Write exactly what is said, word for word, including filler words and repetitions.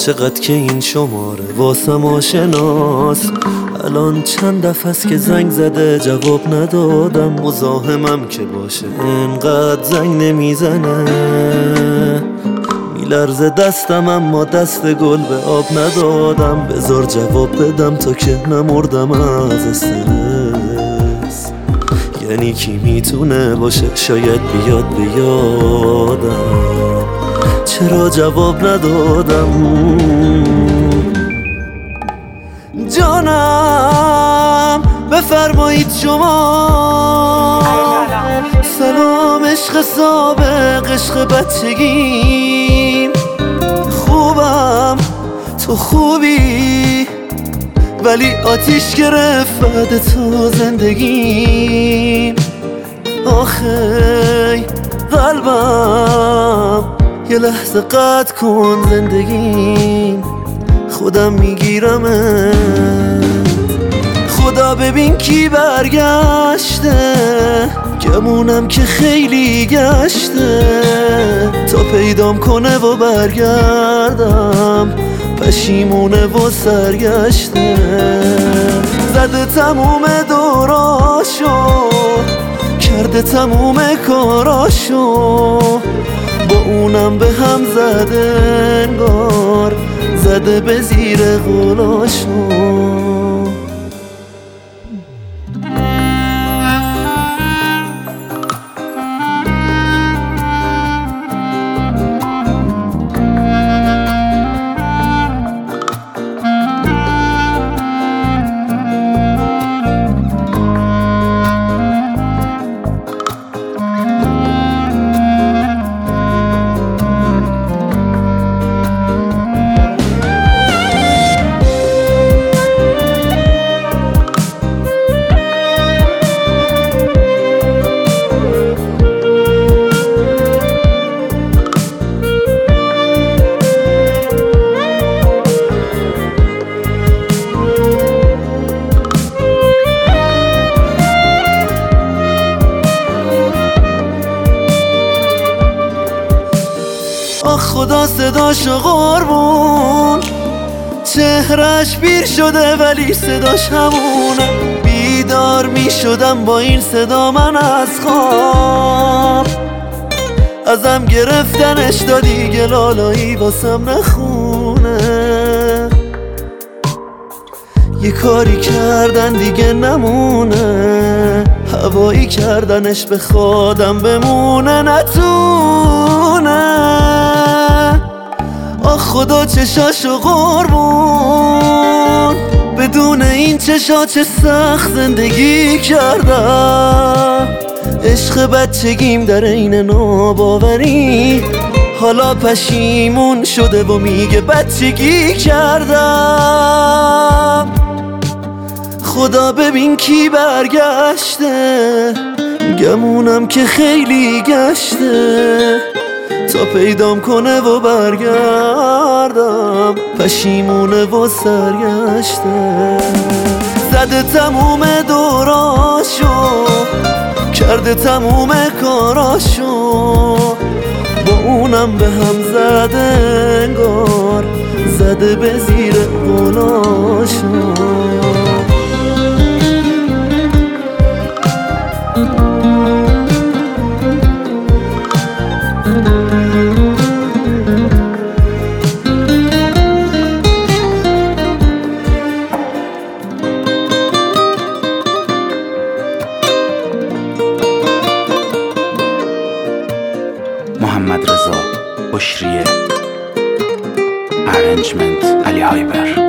چقدر که این شماره واسم آشناست. الان چند دفعه است که زنگ زده جواب ندادم. مزاحمم که باشه انقدر زنگ نمیزنه. میلرزه دستم اما دست گل به آب ندادم. بذار جواب بدم تا که نمردم از استرس. یعنی کی میتونه باشه شاید بیاد به یادم. چرا جواب ندادم؟ جانم بفرمایید شما. سلام عشق سابق، عشق بچگیم. خوبم تو خوبی، ولی آتیش گرفت بعد تو زندگیم. آخی قلبم یه لحظه قطع کن زندگیم. خودم میگیرمه. خدا ببین کی برگشته. گمونم که خیلی گشته تا پیدام کنه و برگردم. پشیمونه و سرگشته. زده تموم دوراشو، کرده تموم کاراشو. با اونم به هم زده انگار، زده به زیر غلاشو. آخ خدا صداشو قربون. چهرش پیر شده ولی صداش همونه. بیدار می شدم با این صدا من از خواب. ازم گرفتنش تا دیگه لالایی واسم نخونه. یه کاری کردن دیگه نمونه. هوایی کردنش به خودم بمونه نتونه. آخ خدا چشاشو قربون. بدون این چشا چه سخت زندگی کردم. عشق بچگیم در این ناباوری حالا پشیمون شده و میگه بچگی کردم. خدا ببین کی برگشته. گمونم که خیلی گشته تا پیدام کنه و برگردم. پشیمونه و سرگشته. زده تموم دوراشو، کرده تموم کاراشو. با اونم به هم زده انگار، زده به زیر غلاشو. محمد رضا بشریه. ارنجمنت علی هایبر.